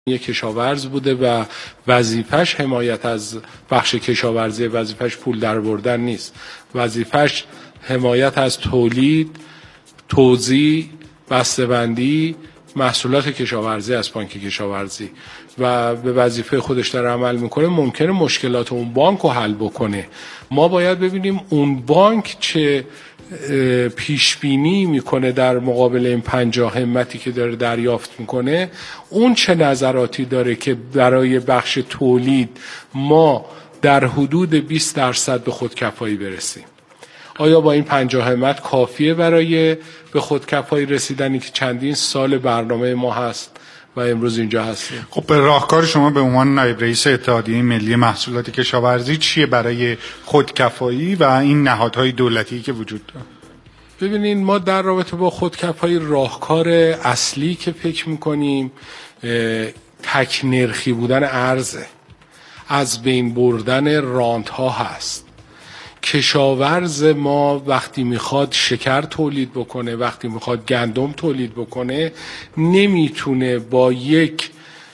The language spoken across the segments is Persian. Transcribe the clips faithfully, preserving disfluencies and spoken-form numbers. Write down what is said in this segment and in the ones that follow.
یک کشاورز بوده و وظیفش حمایت از بخش کشاورزی، وظیفش پول در بردن نیست، وظیفش حمایت از تولید، توزیع، بسته‌بندی محصولات کشاورزی از بانک کشاورزی و به وظیفه خودش در عمل میکنه. ممکنه مشکلات اون بانک رو حل بکنه. ما باید ببینیم اون بانک چه پیش بینی میکنه در مقابل این پنجاه همتی که داره دریافت میکنه، اون چه نظراتی داره که برای بخش تولید ما در حدود بیست درصد به خودکفایی برسیم. آیا با این پنجاه همت کافیه برای به خودکفایی رسیدنی که چندین سال برنامه ما هست و امروز اینجا هستیم؟ خب به راهکار شما به عنوان نایب رئیس اتحادیه ملی محصولات کشاورزی چیه برای خودکفایی و این نهادهای دولتی که وجود داره؟ ببینین، ما در رابطه با خودکفایی راهکار اصلی که فکر میکنیم تک نرخی بودن ارزه، از بین بردن رانت‌ها هست. کشاورز ما وقتی میخواد شکر تولید بکنه، وقتی میخواد گندم تولید بکنه، نمیتونه با یک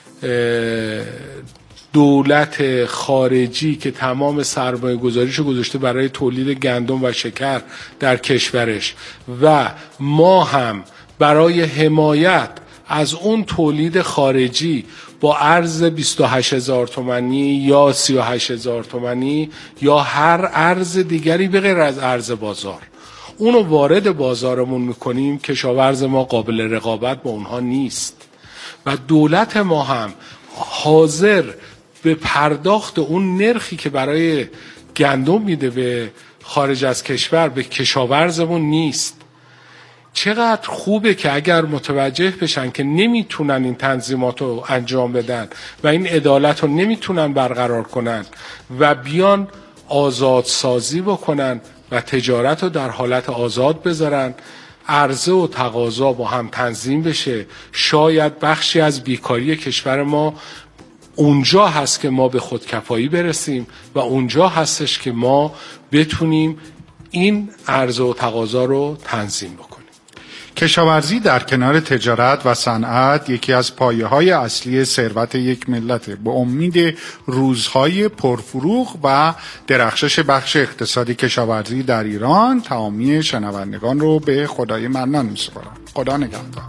دولت خارجی که تمام سرمایه گذاریشو گذاشته برای تولید گندم و شکر در کشورش و ما هم برای حمایت از اون تولید خارجی با ارز بیست و هشت هزار تومانی یا سی و هشت هزار تومانی یا هر ارز دیگری به غیر از ارز بازار اونو وارد بازارمون میکنیم، کشاورز ما قابل رقابت با اونها نیست و دولت ما هم حاضر به پرداخت اون نرخی که برای گندم میده به خارج از کشور به کشاورزمون نیست. چقدر خوبه که اگر متوجه بشن که نمیتونن این تنظیمات رو انجام بدن و این عدالت رو نمیتونن برقرار کنن و بیان آزادسازی بکنن و تجارت رو در حالت آزاد بذارن، عرضه و تقاضا با هم تنظیم بشه، شاید بخشی از بیکاری کشور ما اونجا هست که ما به خودکفایی برسیم و اونجا هستش که ما بتونیم این عرضه و تقاضا رو تنظیم بکنیم. کشاورزی در کنار تجارت و صنعت یکی از پایه‌های اصلی ثروت یک ملته. به امید روزهای پرفروغ و درخشش بخش اقتصادی کشاورزی در ایران، تمامی شنوندگان رو به خدای منان می‌سپارم. خدا نگهدار.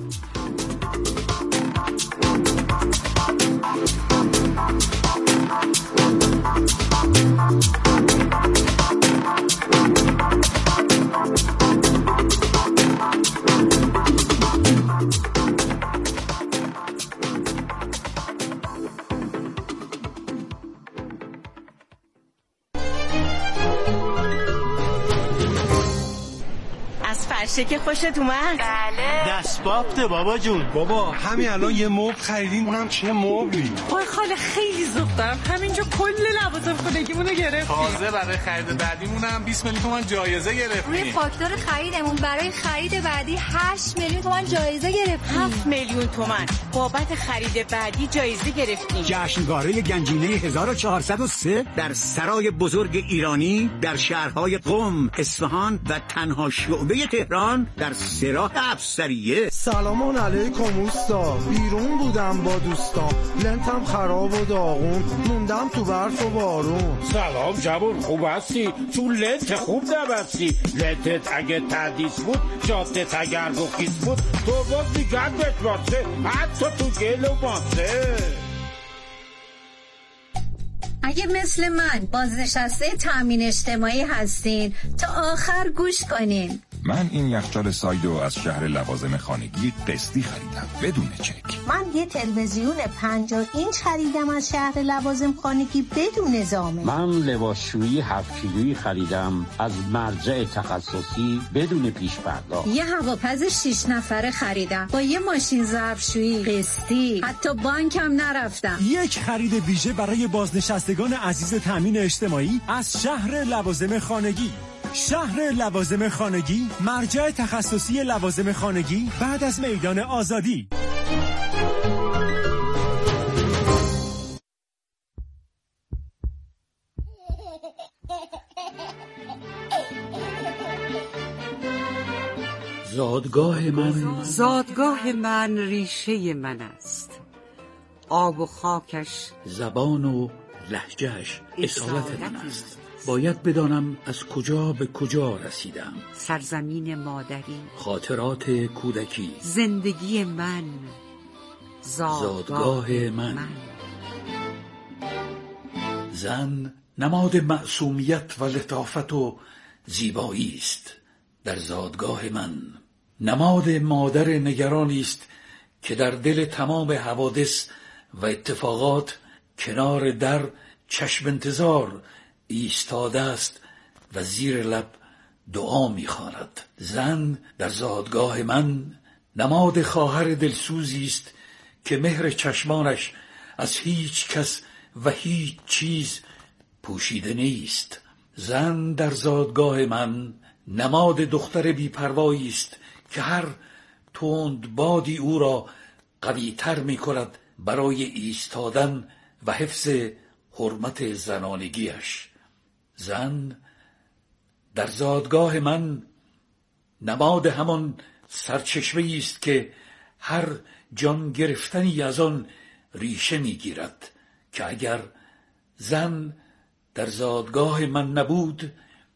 فرشه که خوشت اومد؟ بله. دستبافته بابا جون. بابا همین الان یه مبل خریدیم، اونم چه مبلی؟ وای خاله خیلی ذوق دارم، همینجا کل لوازم خونگیمونو گرفتیم. تازه برای خرید بعدیمونم بیست میلیون تومان جایزه گرفتیم. روی فاکتور خریدمون برای خرید بعدی هشت میلیون تومان جایزه گرفتیم. هفت میلیون تومان بابت خرید بعدی جایزه گرفتیم. جشنواره گنجینه هزار و چهارصد و سه در سرای بزرگ ایرانی در شهرهای قم، اصفهان و تنها شعبه تهران در سراح افسریه. سلام علیکم اوستا، بیرون بودم با دوستام، لنتم خراب و داغون، موندم تو برف و بارون. سلام جوون، خوب هستی؟ تو لنت خوب نبستی. لنتت اگه تدیس بود، جادت اگر گفیس بود، تو باز دیگر بتواسه، حتی تو گل و ماسه. اگه مثل من بازنشسته تامین اجتماعی هستین تا آخر گوش کنین. من این یخچال سایدو از شهر لوازم خانگی قسطی خریدم بدون چک. من یه تلویزیون پنجاه اینچ خریدم از شهر لوازم خانگی بدون زامن. من لباسشویی هفت کیلویی خریدم از مرجع تخصصی بدون پیش پرداخت. یه هواپز شش نفره خریدم با یه ماشین ظرفشویی قسطی، حتی بانکم نرفتم. یک خرید ویژه برای بازنشستگان عزیز تامین اجتماعی از شهر لوازم خانگی. شهر لوازم خانگی، مرجع تخصصی لوازم خانگی بعد از میدان آزادی. زادگاه من زادگاه من ریشه من است. آب و خاکش، زبان و لهجهش اصالت من است. باید بدانم از کجا به کجا رسیدم. سرزمین مادری، خاطرات کودکی، زندگی من، زادگاه من. من زن نماد معصومیت و لطافت و زیبایی است در زادگاه من. نماد مادر نگرانی است که در دل تمام حوادث و اتفاقات کنار در چشم انتظار ایستاده است و زیر لب دعا می‌خواند. زن در زادگاه من نماد خواهر دلسوزی است که مهر چشمانش از هیچ کس و هیچ چیز پوشیده نیست. زن در زادگاه من نماد دختر بی‌پروایی است که هر تند بادی او را قوی تر می کند برای ایستادن و حفظ حرمت زنانگیش. زن در زادگاه من نماد همان سرچشمه‌ای است که هر جان گرفتنی از آن ریشه می گیرد که اگر زن در زادگاه من نبود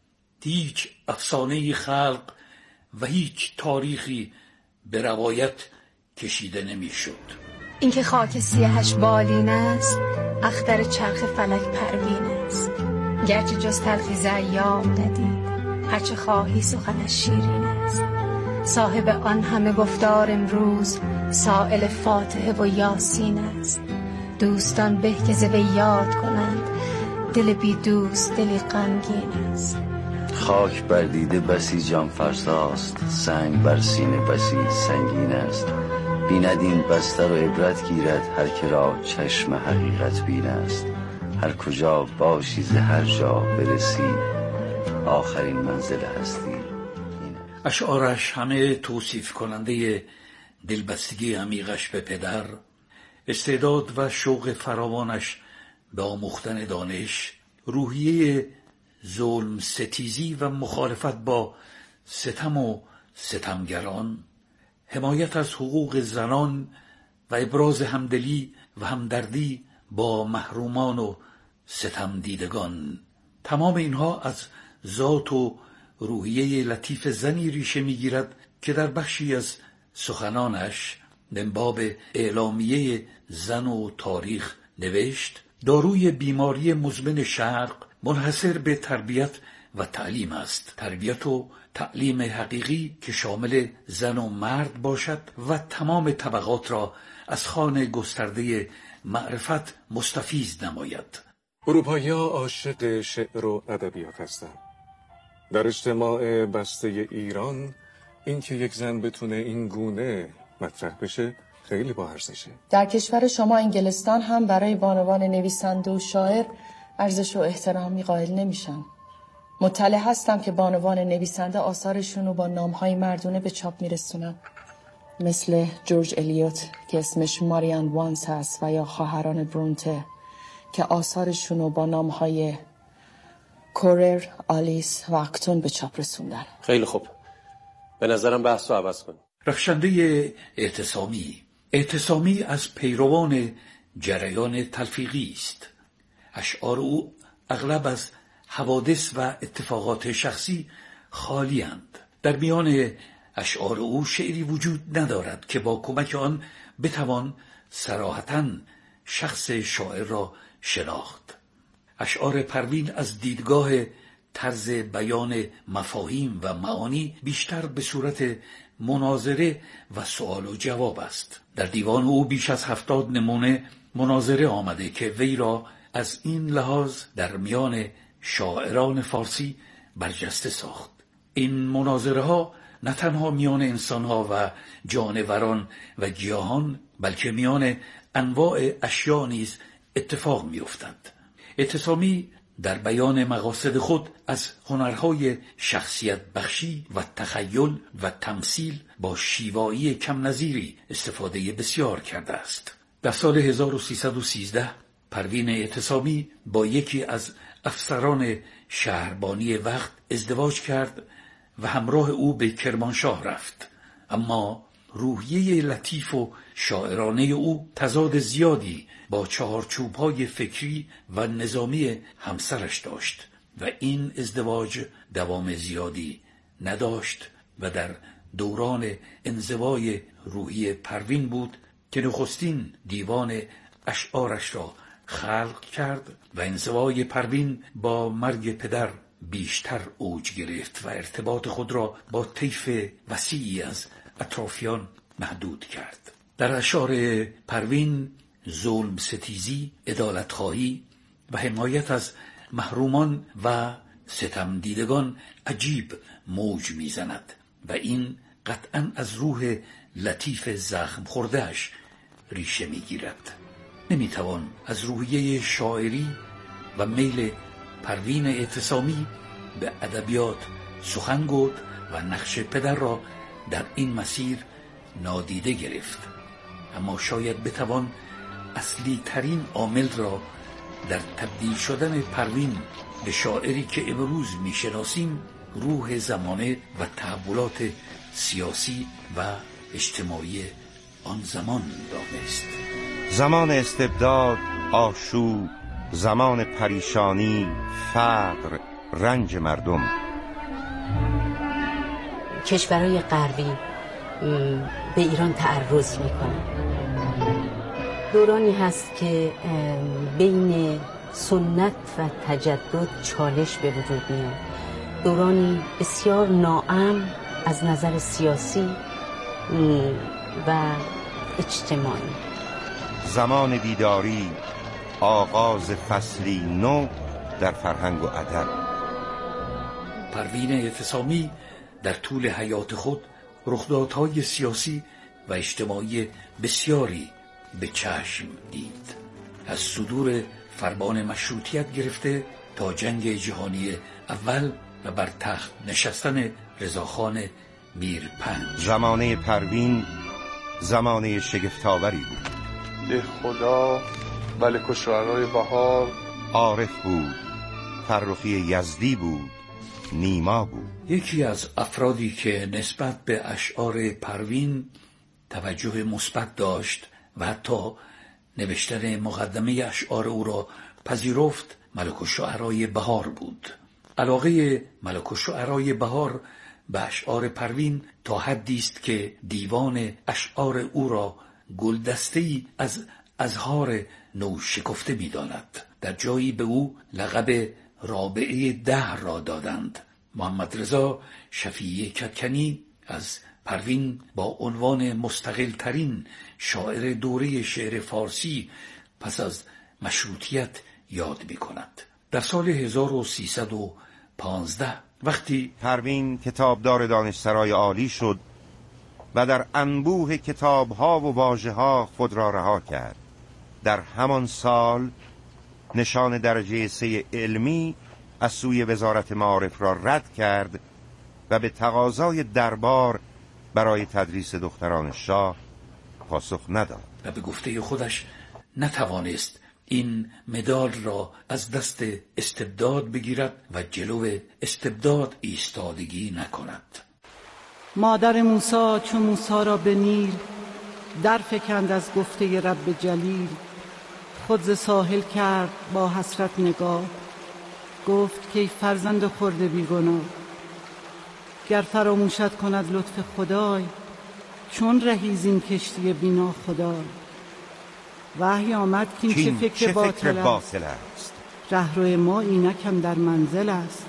هیچ افسانه‌ای خلق و هیچ تاریخی به روایت کشیده نمی شد. اینکه خاک سیاهش بالین است، اختر چرخ فلک پروین است. گرچه جز تلخیز ایام ندید، هرچه خواهی سخنش شیرین است. صاحب آن همه گفتار امروز، سائل فاتحه و یاسین است. دوستان به که ز وی یاد کنند، دل بی دوست دلی غمگین است. خاک بر دیده بسی جان فرساست، سنگ بر سینه بسی سنگین است. بیند این بستر و عبرت گیرد، هر که را چشم حقیقت بین است. هر کجا باشی ز هر جا برسی، آخرین منزل هستی. اشعارش همه توصیف کننده دلبستگی عمیقش به پدر، استعداد و شوق فراوانش به آموختن دانش، روحیه ظلم ستیزی و مخالفت با ستم و ستمگران، حمایت از حقوق زنان و ابراز همدلی و همدردی با محرومان و ستم دیدگان. تمام اینها از ذات و روحیه لطیف زنی ریشه میگیرد که در بخشی از سخنانش من باب اعلامیه زن و تاریخ نوشت: داروی بیماری مزمن شرق منحصر به تربیت و تعلیم است. تربیت و تعلیم حقیقی که شامل زن و مرد باشد و تمام طبقات را از خوان گسترده معرفت مستفیض نماید. اروپایی‌ها عاشق شعر و ادبیات هستند. در اجتماع بسته ایران این که یک زن بتونه این گونه مطرح بشه خیلی با ارزشه. در کشور شما انگلستان هم برای بانوان نویسنده و شاعر ارزش و احترامی قائل نمیشن. مطلع هستم که بانوان نویسنده آثارشون رو با نامهای مردونه به چاپ میرسونن، مثل جورج الیوت که اسمش ماریان وانس هست و یا خواهران برونته که آثارشون رو با نامهای کورر، آلیس و اکتون به چاپ رسوندن. خیلی خوب، به نظرم بحث رو عوض کنیم. رخشنده اعتصامی اعتصامی از پیروان جریان تلفیقی است. اشعار او اغلب از حوادث و اتفاقات شخصی خالی اند. در میان اشعار او شعری وجود ندارد که با کمک آن بتوان صراحتاً شخص شاعر را شناخت. اشعار پروین از دیدگاه طرز بیان مفاهیم و معانی بیشتر به صورت مناظره و سوال و جواب است. در دیوان او بیش از هفتاد نمونه مناظره آمده که وی را از این لحاظ در میان شاعران فارسی برجسته ساخت. این مناظره ها نه تنها میان انسان ها و جانوران و گیاهان بلکه میان انواع اشیا نیز اتفاق می افتد. اعتصامی در بیان مقاصد خود از هنرهای شخصیت بخشی و تخیل و تمثیل با شیوایی کم نظیری استفاده بسیار کرده است. در سال هزار و سیصد و سیزده پروین اعتصامی با یکی از افسران شهربانی وقت ازدواج کرد و همراه او به کرمانشاه رفت، اما روحیه لطیف و شاعرانه او تضاد زیادی با چهارچوب‌های فکری و نظامی همسرش داشت و این ازدواج دوام زیادی نداشت و در دوران انزوای روحی پروین بود که نخستین دیوان اشعارش را خلق کرد و انزوای پروین با مرگ پدر بیشتر اوج گرفت و ارتباط خود را با طیف وسیعی از اطرافیان محدود کرد. در اشعار پروین ظلم ستیزی، عدالتخواهی و حمایت از محرومان و ستم دیدگان عجیب موج میزند و این قطعاً از روح لطیف زخم خوردهش ریشه میگیرد. نمیتوان از روحیه شاعری و میل پروین اعتصامی به ادبیات سخن گفت و نقش پدر را در این مسیر نادیده گرفت، اما شاید بتوان اصلی ترین عامل را در تبدیل شدن پروین به شاعری که امروز میشناسیم روح زمانه و تحولات سیاسی و اجتماعی آن زمان دانست. زمان استبداد، آشوب، زمان پریشانی، فقر، رنج مردم. کشورهای غربی به ایران تعرض میکنن. دورانی هست که بین سنت و تجدد چالش به وجود میاد. دورانی بسیار ناامن از نظر سیاسی و اجتماعی. زمان بیداری، آغاز فصلی نو در فرهنگ و ادب. پروین اعتصامی در طول حیات خود رخدادهای سیاسی و اجتماعی بسیاری به چشم دید، از صدور فرمان مشروطیت گرفته تا جنگ جهانی اول و بر تخت نشستن رضاخان میرپنج. زمانه پروین زمانه شگفت‌آوری بود. ده خدا، ملک الشعرای بهار، عارف بود، فرخی یزدی بود، نیما بود. یکی از افرادی که نسبت به اشعار پروین توجه مثبت داشت و حتی نوشتن مقدمه اشعار او را پذیرفت ملک الشعرای بهار بود. علاقه ملک الشعرای بهار به اشعار پروین تا حدی است که دیوان اشعار او را گلدسته‌ای از ازهار نو شکفته می‌داند. در جایی به او لقب رابعه دهر را دادند. محمد رضا شفیعی کدکنی از پروین با عنوان مستقل ترین شاعر دوره شعر فارسی پس از مشروطیت یاد می کند. در سال هزار و سیصد و پانزده وقتی پروین کتابدار دانشسرای عالی شد و در انبوه کتابها و واژه‌ها خود را رها کرد، در همان سال نشان درجه سه علمی از سوی وزارت معارف را رد کرد و به تقاضای دربار برای تدریس دختران شاه پاسخ نداد و به گفته خودش نتوانست این مدال را از دست استبداد بگیرد و جلو استبداد ایستادگی نکند. مادر موسی چون موسی را به نیل در فکند از گفته رب جلیل، خود ز ساحل کرد با حسرت نگاه، گفت که فرزند خرده بیگناه، گر فراموشت کند لطف خدای، چون رهی زین کشتی بینا خدای. وحی آمد که این چه فکر, چه باطل, فکر باطل است، رهرو ما اینکم در منزل است.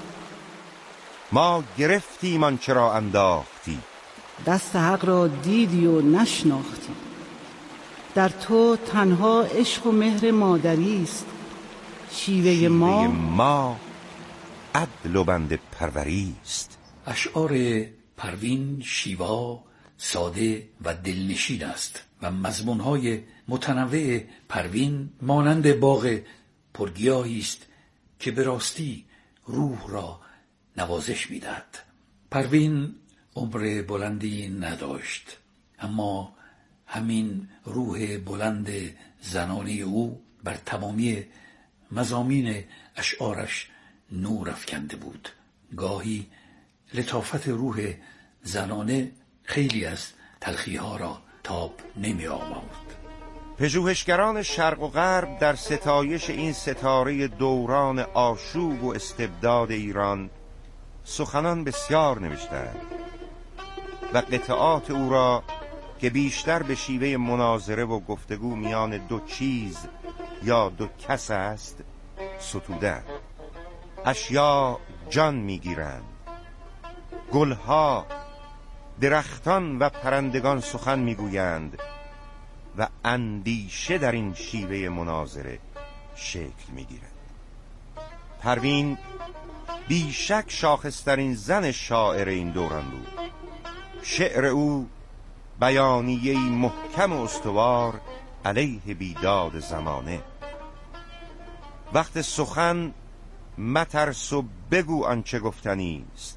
ما گرفتیم آنچه را انداختی، دست حق را دیدی و نشناختی. در تو تنها عشق و مهر مادری است، شیوه, شیوه ما ما عدل و بند پروری است. اشعار پروین شیوا، ساده و دلنشین است و مضمونهای متنوع پروین مانند باغ پرگیاهی است که به راستی روح را نوازش می‌دهد. پروین عمر بلندی نداشت، اما همین روح بلند زنانه او بر تمامی مضامین اشعارش نور افکنده بود. گاهی لطافت روح زنانه خیلی از تلخی ها را تاب نمی آورد. پژوهشگران شرق و غرب در ستایش این ستاره دوران آشوب و استبداد ایران سخنان بسیار نوشتند و قطعات او را که بیشتر به شیوه مناظره و گفتگو میان دو چیز یا دو کس است ستودند. اشیا جان میگیرند، گلها، درختان و پرندگان سخن میگویند و اندیشه در این شیوه مناظره شکل میگیرد. پروین بیشک شاخصترین زن شاعر این دوران بود. شعر او بیانیه‌ای محکم و استوار علیه بیداد زمانه. وقت سخن مترس و بگو آنچه گفتنی است.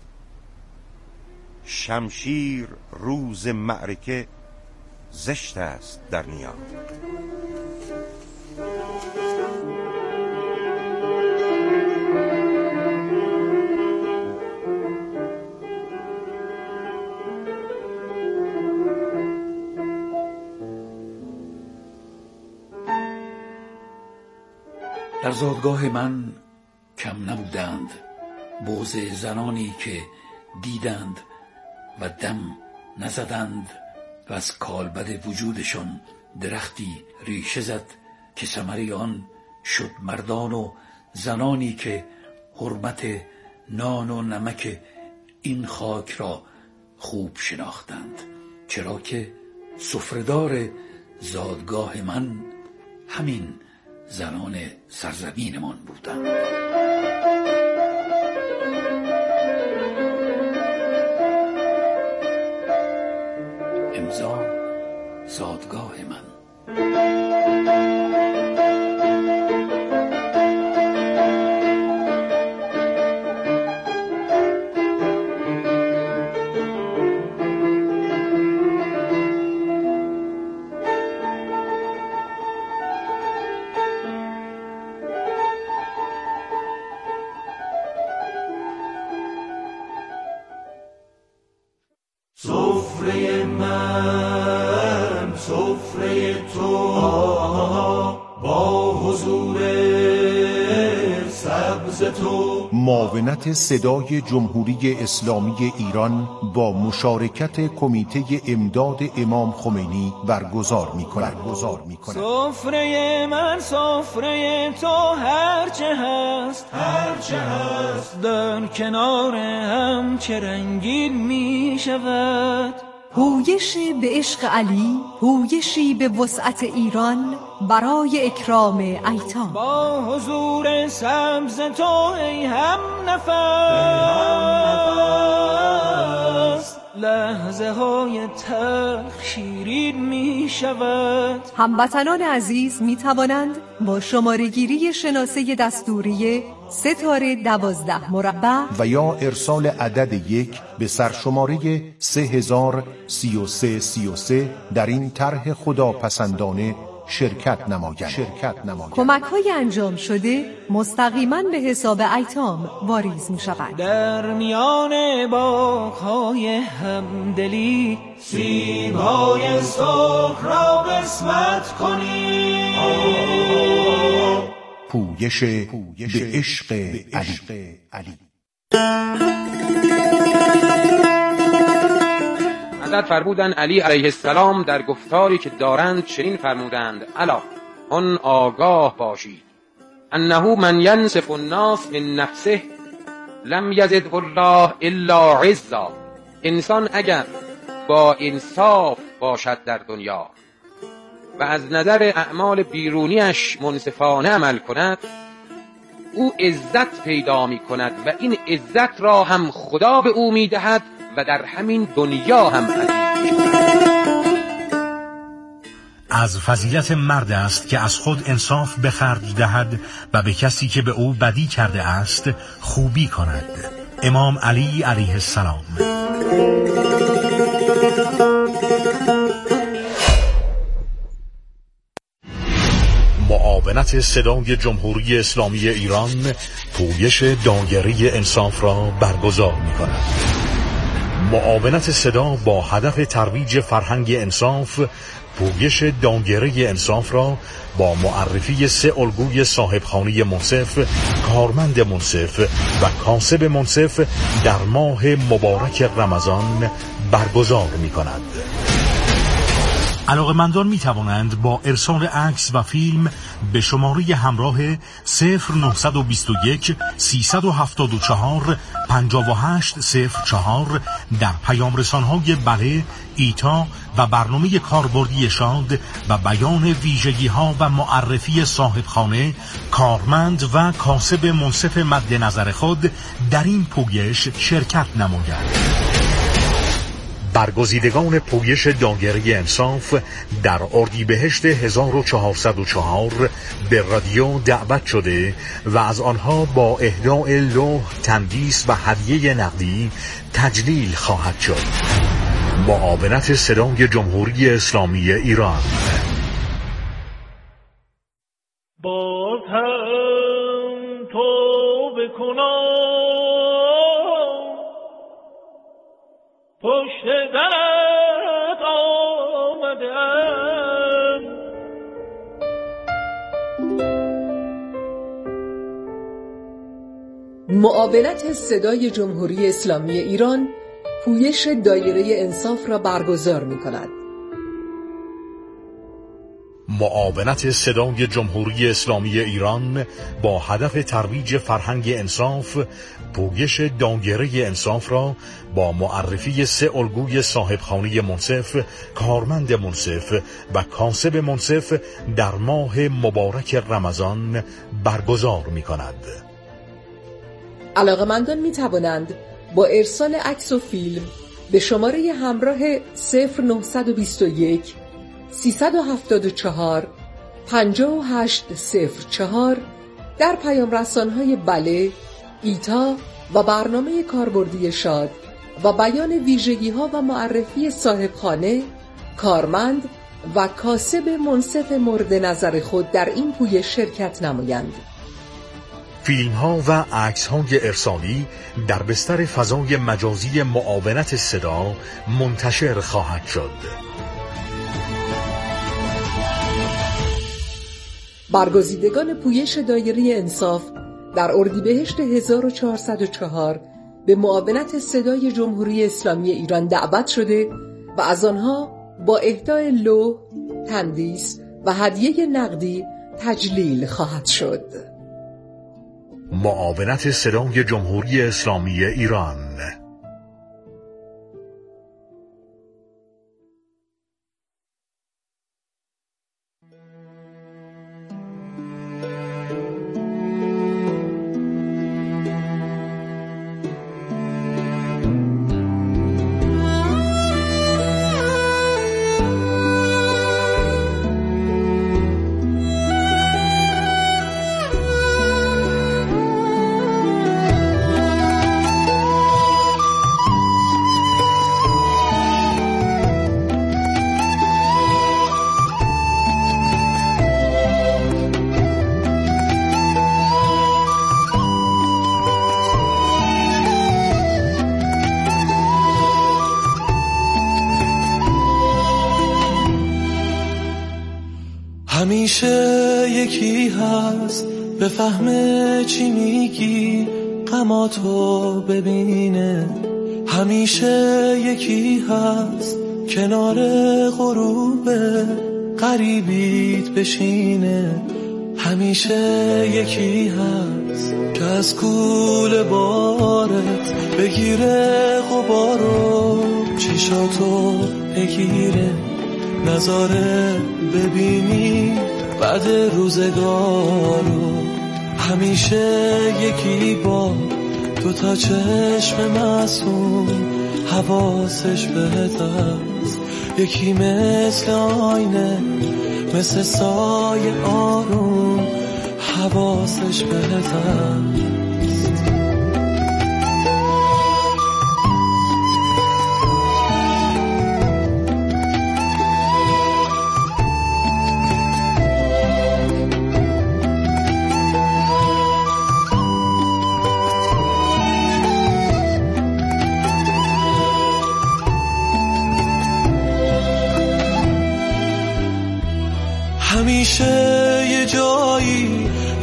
شمشیر روز معرکه زشت است در نیام. در زادگاه من کم نبودند بغض زنانی که دیدند و دم نزدند و از کالبد وجودشان درختی ریشه زد که ثمره آن شد مردان و زنانی که حرمت نان و نمک این خاک را خوب شناختند، چرا که سفره‌دار زادگاه من همین زنان سرزمینمان بودند. امضا زادگاه من. سفره من سفره تو با حضور سبز تو. معاونت صدای جمهوری اسلامی ایران با مشارکت کمیته امداد امام خمینی برگزار می‌کند. سفره من سفره تو هرچه هست هرچه هست در کنار هم چه رنگین می شود. پویشی به عشق علی، پویشی به وسعت ایران برای اکرام ایتام. با حضور سبز تو ای هم نفس لحظه های تلخ شیرین می شود. هموطنان عزیز می توانند با شماره گیری شناسه دستوری ستاره دوازده مربع و یا ارسال عدد یک به سرشماره سه هزار سی و سه سی و سه در این طرح خداپسندانه شرکت نمایند. شرکت نمایند. کمک های انجام شده مستقیما به حساب ایتام واریز می شود. در میان باغ های همدلی سیب های سرخ را قسمت کنی. پویش به عشق علی. حضرت فرمودند علی علیه السلام در گفتاری که دارند چنین فرمودند: الا آن آگاه باشید انه من ینصف الناس من نفسه لم یزده الله الا عزا. انسان اگر با انصاف باشد در دنیا و از نظر اعمال بیرونیش منصفانه عمل کند، او عزت پیدا می کند و این عزت را هم خدا به او می دهد و در همین دنیا هم عزیز می شود. از فضیلت مرد است که از خود انصاف به خرج دهد و به کسی که به او بدی کرده است خوبی کند. امام علی علیه السلام. معاونت صدای جمهوری اسلامی ایران پویش دایره انصاف را برگزار می کند. معاونت صدا با هدف ترویج فرهنگ انصاف، پویش دایره انصاف را با معرفی سه الگوی صاحبخانه منصف، کارمند منصف و کاسب منصف در ماه مبارک رمضان برگزار می کند. علاقه‌مندان می توانند با ارسال عکس و فیلم به شماره همراه صفر نهصد و بیست و یک سیصد و هفتاد و چهار پنجاه و هشت صفر چهار در پیام رسان‌های بله، ایتا و برنامه کاربردی شاد و بیان ویژگی‌ها و معرفی صاحبخانه، کارمند و کاسب منصف مد نظر خود در این پویش شرکت نمایند. برگزیدگان پویش دایره انصاف در اردیبهشت هزار و چهارصد و چهار به رادیو دعوت شده و از آنها با اهداء لوح، تندیس و هدیه نقدی تجلیل خواهد شد. معاونت صدای جمهوری اسلامی ایران. باز هم توبه کنم پشت درت آمدم. معاونت صدای جمهوری اسلامی ایران پویش دایره انصاف را برگزار می کند. معاونت صدای جمهوری اسلامی ایران با هدف ترویج فرهنگ انصاف، پویش دایره انصاف را با معرفی سه الگوی صاحبخانه منصف، کارمند منصف و کاسب منصف در ماه مبارک رمضان برگزار می کند. علاقه‌مندان می توانند با ارسال عکس و فیلم به شماره همراه صفر نهصد و بیست و یک سیصد و هفتاد و چهار پنجاه و هشت صفر چهار در پیام رسان‌های بله، ایتا و برنامه کاربردی شاد و بیان ویژگی‌ها و معرفی صاحبخانه، کارمند و کاسب منصف مورد نظر خود در این پویش شرکت نمایند. فیلم ها و عکس های ارسالی در بستر فضای مجازی معاونت صدا منتشر خواهد شد. برگزیدگان پویش دایره انصاف در اردیبهشت هزار و چهارصد و چهار به معاونت صدای جمهوری اسلامی ایران دعوت شده و از آنها با اهدای لوح، تندیس و هدیه نقدی تجلیل خواهد شد. معاونت صدای جمهوری اسلامی ایران. همیشه یکی هست بفهمه چی میگی، غماتو ببینه. همیشه یکی هست کنار غروب غریبیت بشینه. همیشه یکی هست که از کوله بارت بگیره غبارو، چشاتو بگیره نظاره ببینی بعد روزگارو. همیشه یکی با دو تا چشم معصوم حواسش بهت است، یکی مثل آینه مثل سایه آروم حواسش بهت است.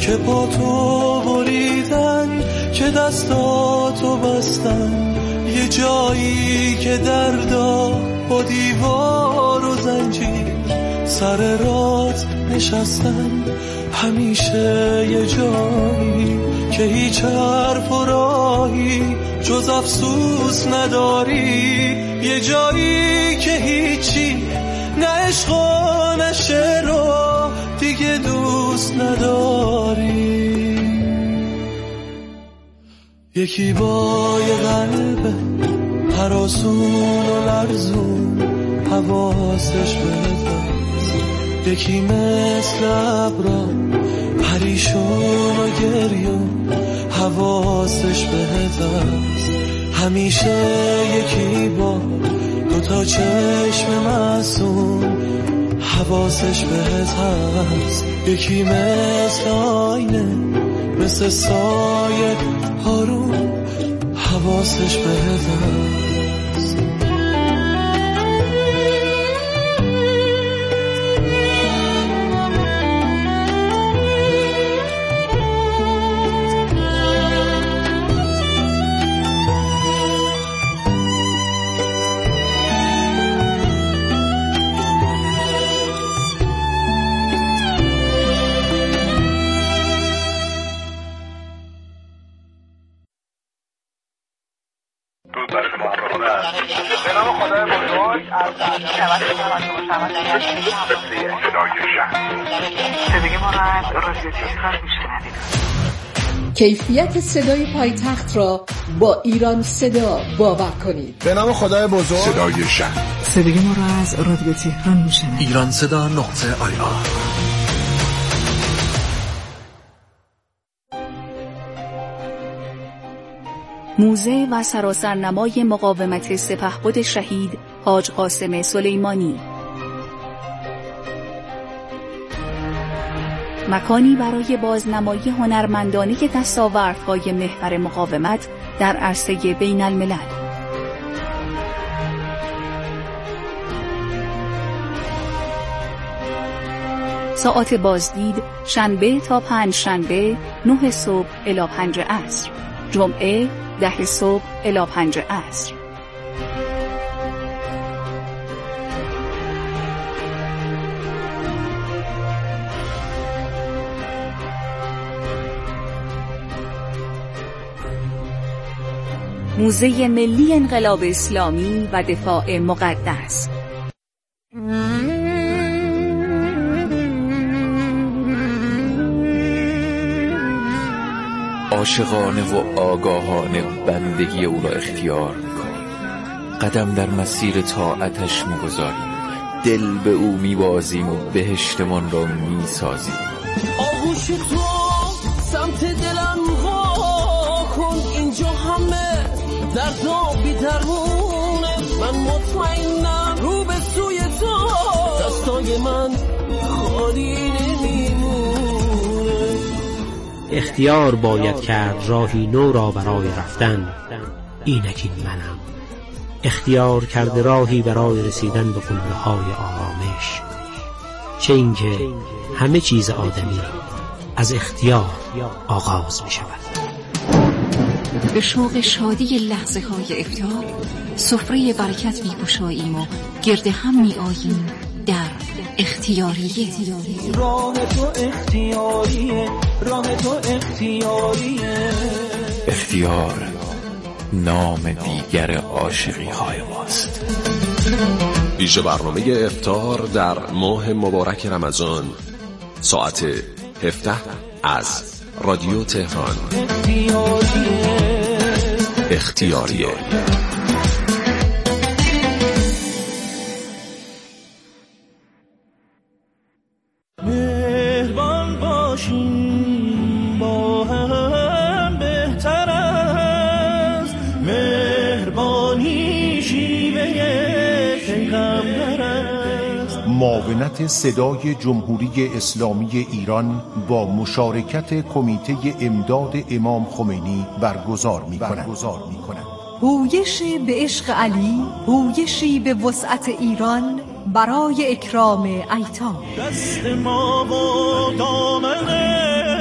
که پا تو بریدن، که دستاتو بستن، یه جایی که دردا با دیوار و زنجیر سر رات نشستن. همیشه یه جایی که هیچ حرف و راهی جز افسوس نداری، یه جایی که هیچی نه عشق و نه شعر و دیگه دوست نداری. یکی با یه قلب هراسون و لرزون حواسش بهت هست، یکی مثل ابرا پریشون و گریون حواسش بهت هست. همیشه یکی با دوتا چشم معصوم حواسش بهت هست، یکی مثل آینه مثل سایه هارون حواسش بهت هست. کیفیت صدای پایتخت را با ایران صدا باور کنید. به نام خدای بزرگ. صدای شهر. صدای ما را از رادیو تهران میشنوید. ایران صدا نقطه آی آر. موزه و سراسرنمای مقاومت سپهبد شهید حاج قاسم سلیمانی، مکانی برای بازنمایی هنرمندانه دستاوردهای محور مقاومت در عرصه بین الملل. ساعات بازدید شنبه تا پنج شنبه نه صبح الی پنج عصر، جمعه ده صبح الی پنج عصر. موزه ملی انقلاب اسلامی و دفاع مقدس. عاشقانه و آگاهانه بندگی او را اختیار می‌کنیم، قدم در مسیر طاعتش می‌گذاریم، دل به او می‌بازیم و بهشتمان را می‌سازیم. آغوش تو سمت دلم وا کن، اینجا همه درد و بی‌درمونه، من مطمئنم رو به سوی تو دستای من خالی نمیمونه. اختیار باید کرد راهی نو را برای رفتن، اینک این منم. اختیار کرده راهی برای رسیدن به قله‌های آرامش، چه اینکه همه چیز آدمی از اختیار آغاز می شود. به شوق شادی لحظه های افطار سفره برکت می گشاییم و گرد هم می آییم در اختیاریه. راه تو اختیاریه، راه تو اختیاریه. اختیار نام دیگر عاشقی های ماست. ویژه برنامه افطار در ماه مبارک رمضان ساعت هفده از رادیو تهران. اختیاریه, اختیاریه. مهربان باشیم با هم بهتر است، مهربانی شیوه پیغمبر است. معاونت صدای جمهوری اسلامی ایران با مشارکت کمیته امداد امام خمینی برگزار می‌کند. هویشی به عشق علی، هویشی به وسعت ایران برای اکرام ایتام. دست ما و دامن